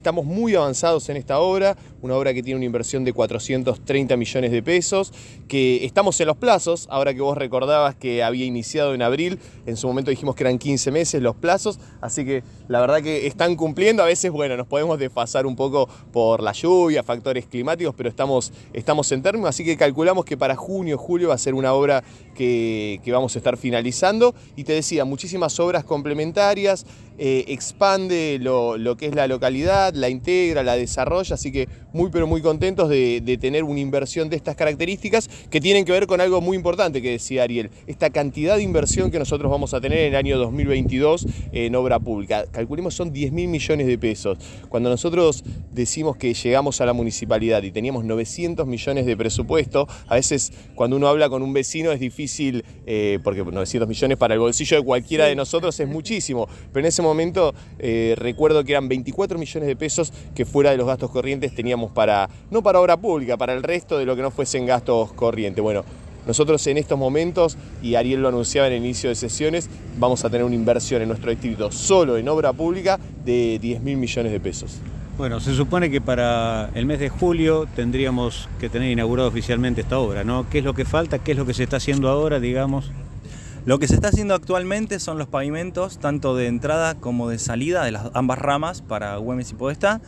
Estamos muy avanzados en esta obra, una obra que tiene una inversión de 430 millones de pesos, que estamos en los plazos, ahora que vos recordabas que había iniciado en abril, en su momento dijimos que eran 15 meses los plazos, así que la verdad que están cumpliendo. A veces, bueno, nos podemos desfasar un poco por la lluvia, factores climáticos, pero estamos en términos, así que calculamos que para junio, julio va a ser una obra que vamos a estar finalizando. Y te decía, muchísimas obras complementarias, expande lo que es la localidad, la integra, la desarrolla, así que muy pero muy contentos de tener una inversión de estas características que tienen que ver con algo muy importante que decía Ariel, esta cantidad de inversión que nosotros vamos a tener en el año 2022 en obra pública. Calculemos, son 10.000 millones de pesos. Cuando nosotros decimos que llegamos a la municipalidad y teníamos 900 millones de presupuesto, a veces cuando uno habla con un vecino es difícil, porque 900 millones para el bolsillo de cualquiera de nosotros es muchísimo, pero en ese momento recuerdo que eran 24 millones de pesos que fuera de los gastos corrientes teníamos no para obra pública, para el resto de lo que no fuesen gastos corrientes. Bueno, nosotros en estos momentos, y Ariel lo anunciaba en el inicio de sesiones, vamos a tener una inversión en nuestro distrito solo en obra pública de 10.000 millones de pesos. Bueno, se supone que para el mes de julio tendríamos que tener inaugurado oficialmente esta obra, ¿no? ¿Qué es lo que falta? ¿Qué es lo que se está haciendo ahora, digamos? Lo que se está haciendo actualmente son los pavimentos, tanto de entrada como de salida de las ambas ramas para Güemes y Podestá,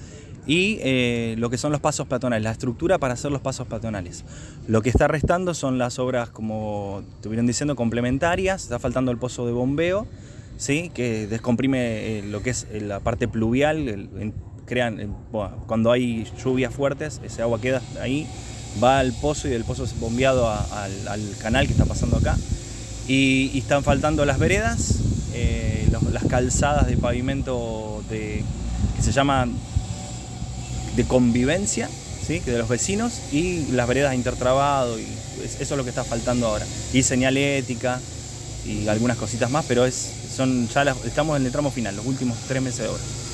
y lo que son los pasos peatonales, la estructura para hacer los pasos peatonales. Lo que está restando son las obras, como estuvieron diciendo, complementarias. Está faltando el pozo de bombeo, ¿sí? Que descomprime lo que es la parte pluvial. Cuando hay lluvias fuertes, ese agua queda ahí, va al pozo y del pozo es bombeado al canal que está pasando acá. Y están faltando las veredas, las calzadas de pavimento que se llaman de convivencia, ¿sí? Que de los vecinos, y las veredas de intertrabado, y eso es lo que está faltando ahora. Y señalética y algunas cositas más, pero estamos en el tramo final, los últimos 3 meses de obra.